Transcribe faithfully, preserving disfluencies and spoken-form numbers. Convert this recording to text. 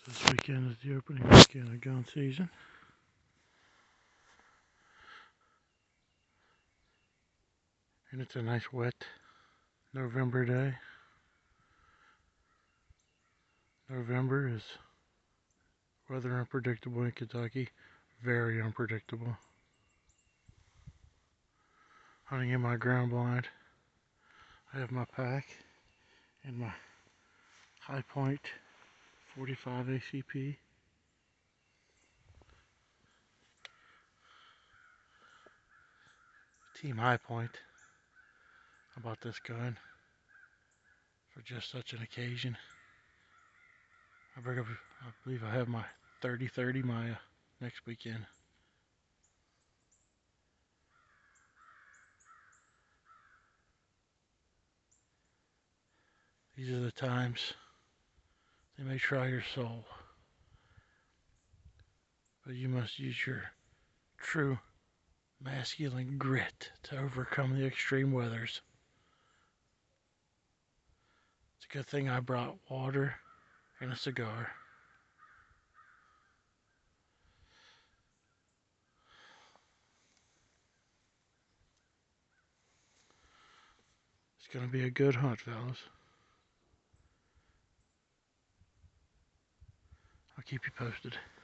This weekend is the opening weekend of gun season. And it's a nice wet November day. November is weather unpredictable in Kentucky. Very unpredictable. Hunting in my ground blind. I have my pack and my Hi-Point forty-five A C P. Team Hi-Point. I bought this gun for just such an occasion. I bring up, I believe I have my thirty thirty Maya next weekend. These are the times they may try your soul, but you must use your true masculine grit to overcome the extreme weathers. It's a good thing I brought water and a cigar. It's going to be a good hunt, fellas. I'll keep you posted.